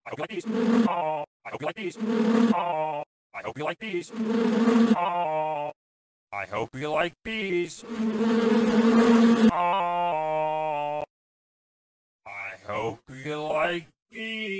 I hope you like these. Oh, I hope you like these. Oh, I hope you like these. Oh, I hope you like these. Oh, I hope you like these.